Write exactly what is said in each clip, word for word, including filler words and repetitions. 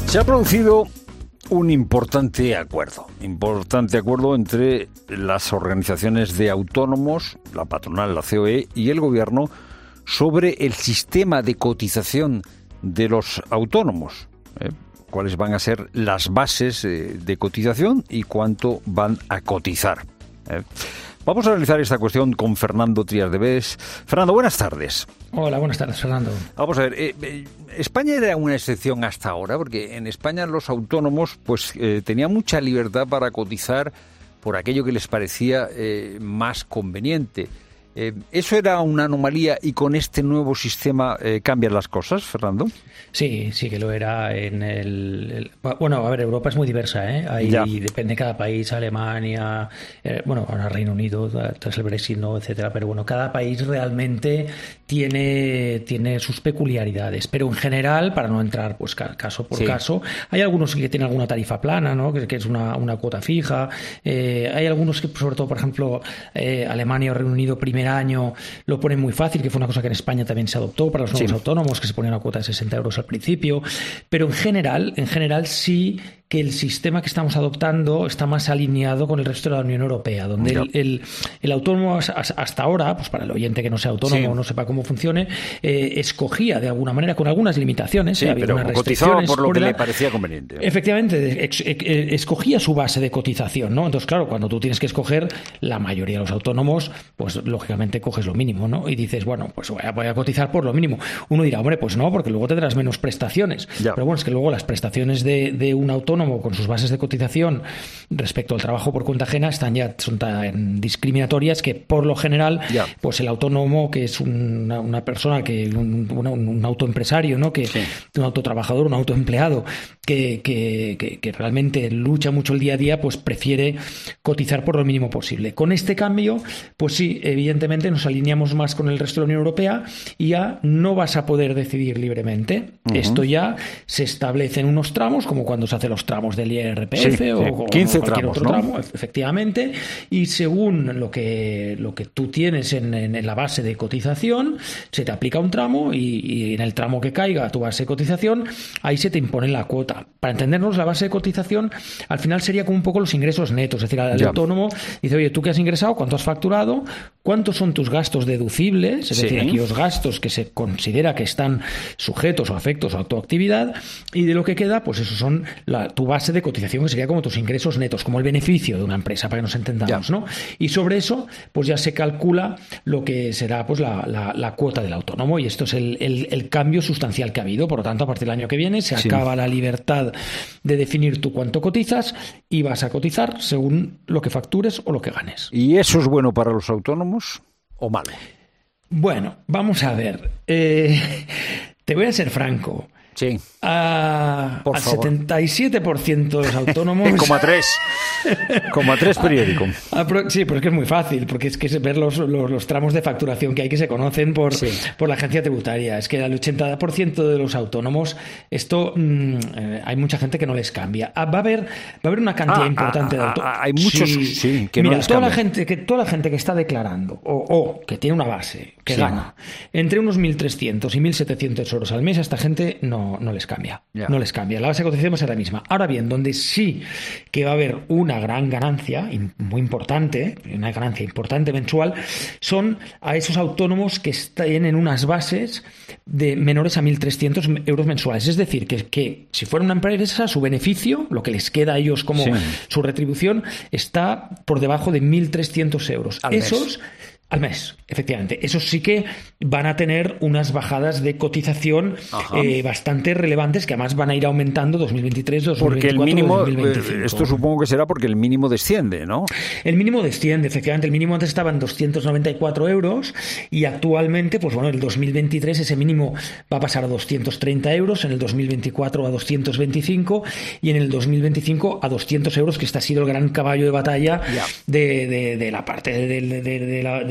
Se ha producido un importante acuerdo, importante acuerdo entre las organizaciones de autónomos, la patronal, la C O E y el gobierno sobre el sistema de cotización de los autónomos. ¿eh? Cuáles van a ser las bases eh, de cotización y cuánto van a cotizar. ¿eh? Vamos a analizar esta cuestión con Fernando Trías de Bes. Fernando, buenas tardes. Hola, buenas tardes, Fernando. Vamos a ver, eh, eh, España era una excepción hasta ahora, porque en España los autónomos pues eh, tenían mucha libertad para cotizar por aquello que les parecía eh, más conveniente. Eh, ¿Eso era una anomalía y con este nuevo sistema eh, cambian las cosas, Fernando? Sí, sí que lo era en el... el bueno, a ver, Europa es muy diversa, ¿eh? Ahí depende de cada país, Alemania, eh, bueno, ahora Reino Unido, tras el Brexit, no, etcétera, pero bueno, cada país realmente tiene, tiene sus peculiaridades, pero en general, para no entrar pues caso por sí. caso, hay algunos que tienen alguna tarifa plana, ¿no? Que, que es una, una cuota fija, eh, hay algunos que, sobre todo, por ejemplo, eh, Alemania o Reino Unido, primer año lo ponen muy fácil, que fue una cosa que en España también se adoptó para los nuevos sí. autónomos, que se ponía una cuota de sesenta euros al principio, pero en general, en general sí que el sistema que estamos adoptando está más alineado con el resto de la Unión Europea, donde el, el, el autónomo hasta ahora, pues para el oyente que no sea autónomo o sí. no sepa cómo funcione, eh, escogía de alguna manera, con algunas limitaciones, sí, eh, había pero unas cotizaba por lo por que la... le parecía conveniente. Efectivamente, ex, ex, escogía su base de cotización, ¿no? Entonces, claro, cuando tú tienes que escoger, la mayoría de los autónomos, pues lógicamente coges lo mínimo, ¿no? Y dices, bueno, pues voy a, voy a cotizar por lo mínimo. Uno dirá, hombre, pues no, porque luego tendrás menos prestaciones. Ya. Pero bueno, es que luego las prestaciones de, de un autónomo con sus bases de cotización respecto al trabajo por cuenta ajena están ya son tan discriminatorias que por lo general ya. pues el autónomo, que es una, una persona que un, un, un autoempresario, ¿no? que sí. un autotrabajador, un autoempleado que, que, que, que realmente lucha mucho el día a día, pues prefiere cotizar por lo mínimo posible. Con este cambio, pues sí, evidentemente nos alineamos más con el resto de la Unión Europea y ya no vas a poder decidir libremente. Uh-huh. Esto ya se establece en unos tramos, como cuando se hacen los tramos del I R P F sí, o, sí. quince o cualquier tramos, otro ¿no? tramo, efectivamente, y según lo que, lo que tú tienes en, en, en la base de cotización, se te aplica un tramo y, y en el tramo que caiga tu base de cotización, ahí se te impone la cuota. Para entendernos, la base de cotización al final sería como un poco los ingresos netos, es decir, al ya. autónomo dice, oye, ¿tú qué has ingresado? ¿Cuánto has facturado? ¿Cuántos son tus gastos deducibles? Es sí. decir, aquellos gastos que se considera que están sujetos o afectos a tu actividad, y de lo que queda, pues eso son la, tu base de cotización, que sería como tus ingresos netos, como el beneficio de una empresa, para que nos entendamos, ya. ¿no? Y sobre eso, pues ya se calcula lo que será pues la, la, la cuota del autónomo, y esto es el, el, el cambio sustancial que ha habido. Por lo tanto, a partir del año que viene se sí. acaba la libertad de definir tú cuánto cotizas y vas a cotizar según lo que factures o lo que ganes. ¿Y eso es bueno para los autónomos o malo? Bueno, vamos a ver. Eh, te voy a ser franco. Sí. A, al favor. setenta y siete por ciento de los autónomos... Coma tres. Coma tres periódico. A, a, sí, pero es que es muy fácil, porque es que es ver los, los, los tramos de facturación que hay, que se conocen por, sí. por la agencia tributaria. Es que al ochenta por ciento de los autónomos esto mmm, eh, hay mucha gente que no les cambia. Ah, va a haber va a haber una cantidad ah, importante ah, de autónomos. Ah, hay muchos sí, sí, que Mira, no les toda cambia. la gente que toda la gente que está declarando o, o que tiene una base que sí. gana entre unos mil trescientos y mil setecientos euros al mes, a esta gente no, no les cambia. Yeah. No les cambia. La base de cotización va a ser la misma. Ahora bien, donde sí que va a haber una gran ganancia, muy importante, una ganancia importante mensual, son a esos autónomos que tienen unas bases de menores a mil trescientos euros mensuales. Es decir, que, que si fuera una empresa, su beneficio, lo que les queda a ellos como sí. su retribución, está por debajo de mil trescientos euros. Al Esos... mes. Al mes, efectivamente. Esos sí que van a tener unas bajadas de cotización eh, bastante relevantes, que además van a ir aumentando dos mil veintitrés, dos mil veinticuatro, porque el mínimo, dos mil veinticinco. Esto supongo que será porque el mínimo desciende, ¿no? El mínimo desciende, efectivamente. El mínimo antes estaba en doscientos noventa y cuatro euros y actualmente, pues bueno, en el dos mil veintitrés ese mínimo va a pasar a doscientos treinta euros, en el dos mil veinticuatro a doscientos veinticinco y en el dos mil veinticinco a doscientos euros, que este ha sido el gran caballo de batalla yeah. de, de, de la parte de, de, de, de la... De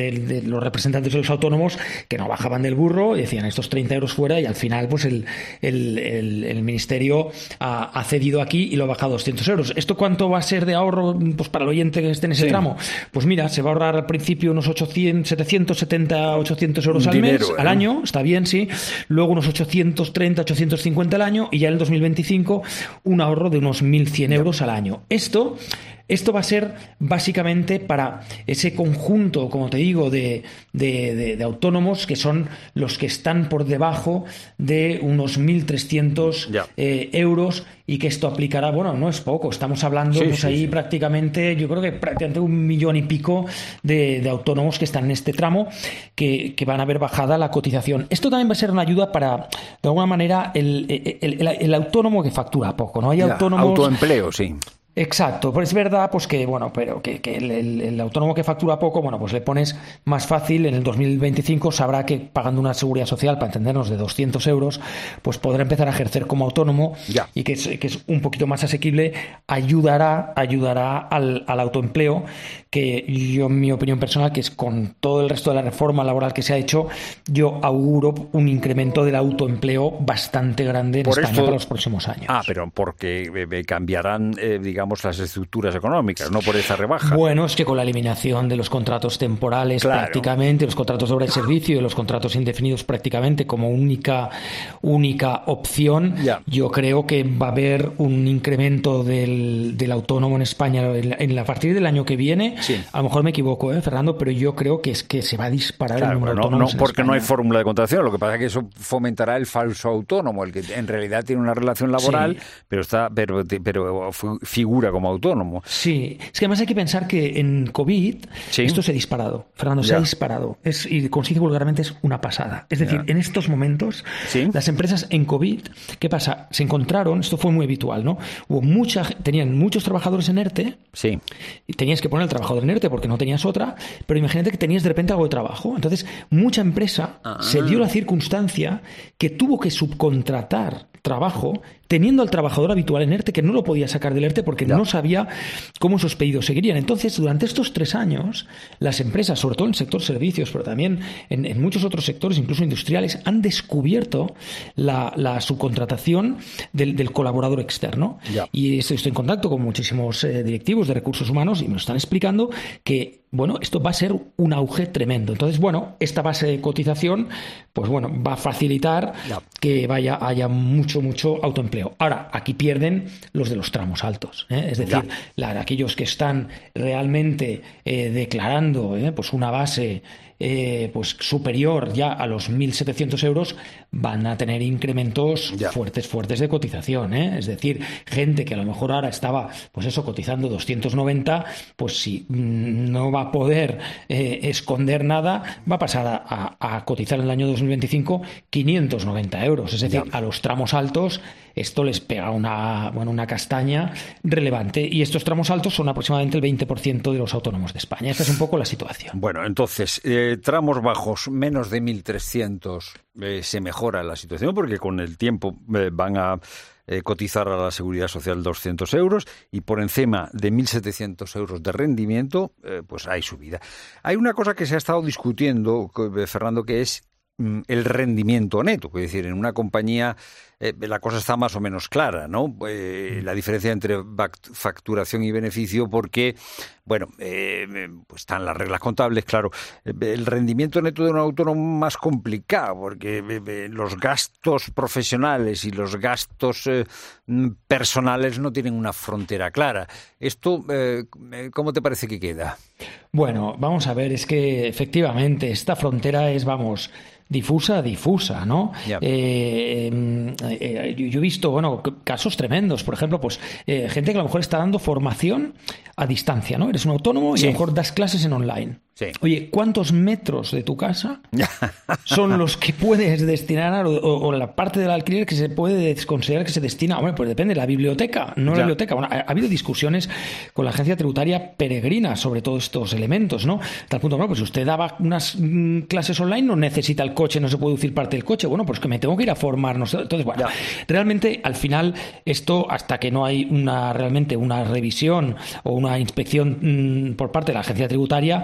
de, de los representantes de los autónomos que no bajaban del burro y decían estos treinta euros fuera, y al final pues el, el, el, el Ministerio ha, ha cedido aquí y lo ha bajado a doscientos euros. ¿Esto cuánto va a ser de ahorro pues para el oyente que esté en ese sí. tramo? Pues mira, se va a ahorrar al principio unos ochocientos, setecientos setenta, ochocientos euros al Dinero, mes, ¿eh? al año, está bien, sí. Luego unos ochocientos treinta, ochocientos cincuenta al año, y ya en el dos mil veinticinco un ahorro de unos mil cien euros al año. Esto... Esto va a ser básicamente para ese conjunto, como te digo, de, de, de, de autónomos que son los que están por debajo de unos mil trescientos eh, euros, y que esto aplicará, bueno, no es poco, estamos hablando sí, pues sí, ahí sí. prácticamente, yo creo que prácticamente un millón y pico de, de autónomos que están en este tramo que, que van a ver bajada la cotización. Esto también va a ser una ayuda para, de alguna manera, el, el, el, el autónomo que factura poco, ¿no? Hay ya, autónomos... Autoempleo, sí. Exacto, pues es verdad pues que bueno, pero que, que el, el, el autónomo que factura poco, bueno, pues le pones más fácil. En el dos mil veinticinco sabrá que pagando una seguridad social, para entendernos, de doscientos euros, pues podrá empezar a ejercer como autónomo ya. y que es, que es un poquito más asequible, ayudará, ayudará al, al autoempleo, que yo, en mi opinión personal, que es con todo el resto de la reforma laboral que se ha hecho, yo auguro un incremento del autoempleo bastante grande en Por España esto... para los próximos años. Ah, pero porque eh, cambiarán, eh, digamos, las estructuras económicas, no por esa rebaja. Bueno, es que con la eliminación de los contratos temporales claro. prácticamente, los contratos de obra y servicio y los contratos indefinidos prácticamente como única única opción, ya. yo creo que va a haber un incremento del, del autónomo en España en, en, a partir del año que viene. Sí. A lo mejor me equivoco, ¿eh, Fernando? Pero yo creo que es que se va a disparar claro, el número de autónomos. No, no porque no hay fórmula de contratación, lo que pasa es que eso fomentará el falso autónomo, el que en realidad tiene una relación laboral, sí. pero está pero, pero figura como autónomo. Sí, es que además hay que pensar que en COVID sí. esto se ha disparado. Fernando, ya. se ha disparado. Es, y consigue vulgarmente es una pasada. Es decir, ya. en estos momentos, ¿Sí? las empresas en COVID, ¿qué pasa? Se encontraron, esto fue muy habitual, ¿no? Hubo mucha, tenían muchos trabajadores en ERTE, sí. y tenías que poner el trabajador en ERTE porque no tenías otra, pero imagínate que tenías de repente algo de trabajo. Entonces, mucha empresa ah. se dio la circunstancia que tuvo que subcontratar trabajo teniendo al trabajador habitual en ERTE, que no lo podía sacar del ERTE porque ya. no sabía cómo esos pedidos seguirían. Entonces, durante estos tres años, las empresas, sobre todo en el sector servicios, pero también en, en muchos otros sectores, incluso industriales, han descubierto la, la subcontratación del, del colaborador externo. Ya. Y estoy en contacto con muchísimos eh, directivos de recursos humanos y me lo están explicando que bueno, esto va a ser un auge tremendo. Entonces, bueno, esta base de cotización, pues bueno, va a facilitar ya. que vaya haya mucho, mucho autoempleo. Ahora, aquí pierden los de los tramos altos, ¿eh? Es decir, la, aquellos que están realmente eh, declarando eh, pues una base eh, pues superior ya a los mil setecientos euros, van a tener incrementos ya. fuertes, fuertes de cotización, ¿eh? Es decir, gente que a lo mejor ahora estaba, pues eso, cotizando doscientos noventa, pues si no va a poder eh, esconder nada, va a pasar a, a, a cotizar en el año dos mil veinticinco quinientos noventa euros. Es decir, ya. a los tramos altos esto les pega una, bueno, una castaña relevante, y estos tramos altos son aproximadamente el veinte por ciento de los autónomos de España. Esta es un poco la situación. Bueno, entonces, eh, tramos bajos, menos de mil trescientos, eh, se mejora la situación porque con el tiempo eh, van a eh, cotizar a la Seguridad Social doscientos euros, y por encima de mil setecientos euros de rendimiento, eh, pues hay subida. Hay una cosa que se ha estado discutiendo, Fernando, que es mm, el rendimiento neto. Es decir, en una compañía eh, la cosa está más o menos clara, ¿no? Eh, la diferencia entre facturación y beneficio, porque, bueno, eh, pues están las reglas contables, claro. El rendimiento neto de un autónomo más complicado, porque eh, los gastos profesionales y los gastos eh, personales no tienen una frontera clara. Esto, eh, ¿cómo te parece que queda? Bueno, vamos a ver, es que efectivamente esta frontera es, vamos, difusa, difusa, ¿no? Yep. Eh, eh, yo, yo he visto, bueno, casos tremendos, por ejemplo, pues eh, gente que a lo mejor está dando formación a distancia, ¿no? Eres un autónomo y sí. a lo mejor das clases en online. Sí. Oye, ¿cuántos metros de tu casa son los que puedes destinar a, o, o la parte del alquiler que se puede considerar que se destina? Bueno, pues depende, la biblioteca, no ya. la biblioteca. Bueno, ha, ha habido discusiones con la agencia tributaria peregrina sobre todos estos elementos, ¿no? Tal punto, bueno, pues si usted daba unas mm, clases online, no necesita el coche, no se puede deducir parte del coche. Bueno, pues que me tengo que ir a formar. No sé. Entonces, bueno, ya. realmente al final esto, hasta que no hay una realmente una revisión o una inspección mmm, por parte de la agencia tributaria, ya. el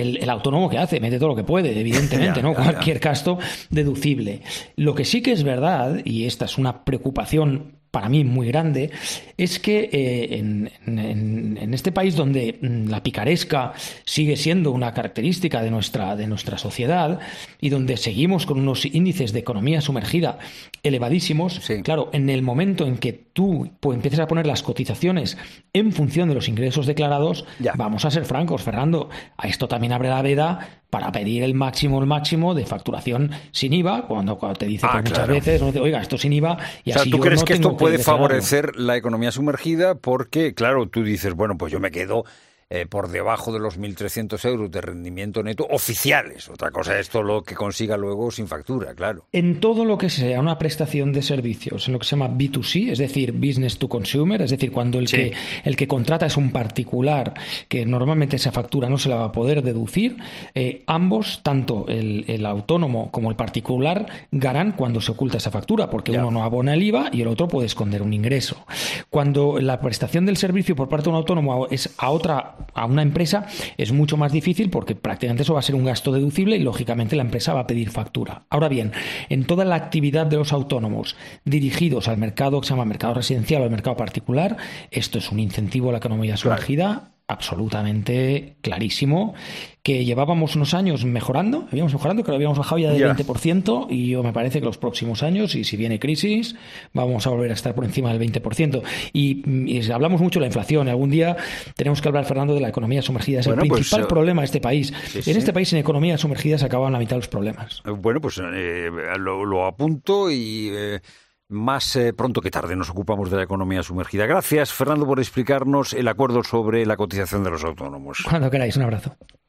el, el autónomo que hace, mete todo lo que puede, evidentemente, ya, ¿no? Ya, Cualquier ya. gasto deducible. Lo que sí que es verdad, y esta es una preocupación para mí muy grande, es que eh, en, en, en este país donde la picaresca sigue siendo una característica de nuestra, de nuestra sociedad y donde seguimos con unos índices de economía sumergida elevadísimos, Sí. claro, en el momento en que tú pues, empieces a poner las cotizaciones en función de los ingresos declarados, Ya. vamos a ser francos, Fernando, a esto también abre la veda para pedir el máximo, el máximo de facturación sin I V A, cuando, cuando te dice Ah, pues, muchas claro. veces, no dice, oiga, esto sin I V A, y O sea, así ¿tú yo crees no que tengo esto puede declararlo. favorecer la economía sumergida? Porque, claro, tú dices, bueno, pues yo me quedo eh, por debajo de los mil trescientos euros de rendimiento neto oficiales. Otra cosa es todo lo que consiga luego sin factura, claro. En todo lo que sea una prestación de servicios, en lo que se llama B dos C, es decir, Business to Consumer, es decir, cuando el, Sí. que, el que contrata es un particular, que normalmente esa factura no se la va a poder deducir, eh, ambos, tanto el, el autónomo como el particular, ganan cuando se oculta esa factura, porque Ya. uno no abona el I V A y el otro puede esconder un ingreso. Cuando la prestación del servicio por parte de un autónomo es a otra, a una empresa, es mucho más difícil porque prácticamente eso va a ser un gasto deducible y lógicamente la empresa va a pedir factura. Ahora bien, en toda la actividad de los autónomos dirigidos al mercado que se llama mercado residencial o al mercado particular, esto es un incentivo a la economía sumergida absolutamente clarísimo, que llevábamos unos años mejorando, habíamos mejorando, que lo habíamos bajado ya del Ya. veinte por ciento y yo me parece que los próximos años, y si viene crisis, vamos a volver a estar por encima del veinte por ciento. Y, y hablamos mucho de la inflación, algún día tenemos que hablar, Fernando, de la economía sumergida, es Bueno, el pues, principal eh, problema de este país. sí, En sí. este país, en economía sumergida, se acaban la mitad de los problemas. Eh, Bueno, pues eh, lo, lo apunto y eh, más eh, pronto que tarde nos ocupamos de la economía sumergida. Gracias, Fernando, por explicarnos el acuerdo sobre la cotización de los autónomos. Cuando queráis, un abrazo.